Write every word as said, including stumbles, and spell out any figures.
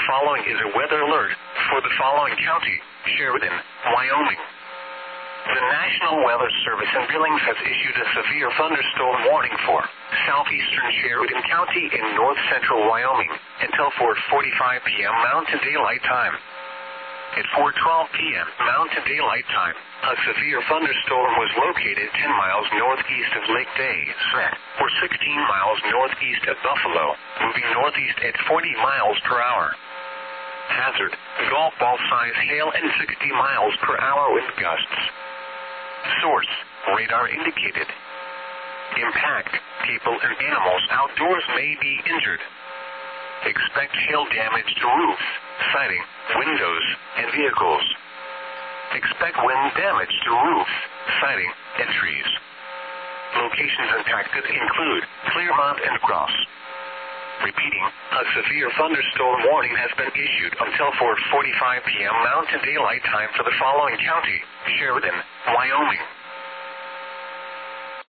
following is a weather alert for the following county, Sheridan, Wyoming. The National Weather Service in Billings has issued a severe thunderstorm warning for southeastern Sheridan County in north-central Wyoming until four forty-five p.m. Mountain Daylight Time. At four twelve p.m. Mountain Daylight Time, a severe thunderstorm was located ten miles northeast of Lake Day, or sixteen miles northeast of Buffalo, moving northeast at forty miles per hour. Hazard, golf ball size hail and sixty miles per hour wind gusts. Source, radar indicated. Impact, people and animals outdoors may be injured. Expect hail damage to roofs, siding, windows, and vehicles. Expect wind damage to roofs, siding, and trees. Locations impacted include Clearmont and Cross. Repeating, a severe thunderstorm warning has been issued until four forty-five p.m. Mountain Daylight Time for the following county, Sheridan, Wyoming.